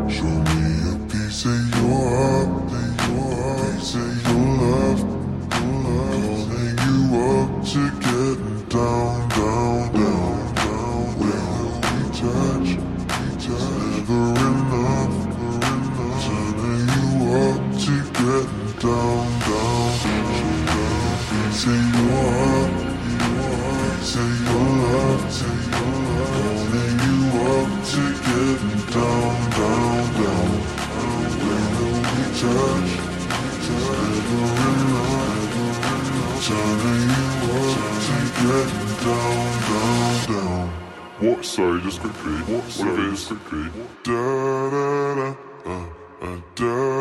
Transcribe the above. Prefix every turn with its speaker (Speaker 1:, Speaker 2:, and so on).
Speaker 1: Show me a piece of your heart, piece of your love. Calling you up to getting down, down, down, down. When we touch, never enough. Turning you up to getting down, down, down. Say your heart, say your love, calling you up to getting down, down, down. When we touch, never enough. Turning you up to getting down, down, down. What? Sorry, just quickly. What? Just quickly. Da da da, da.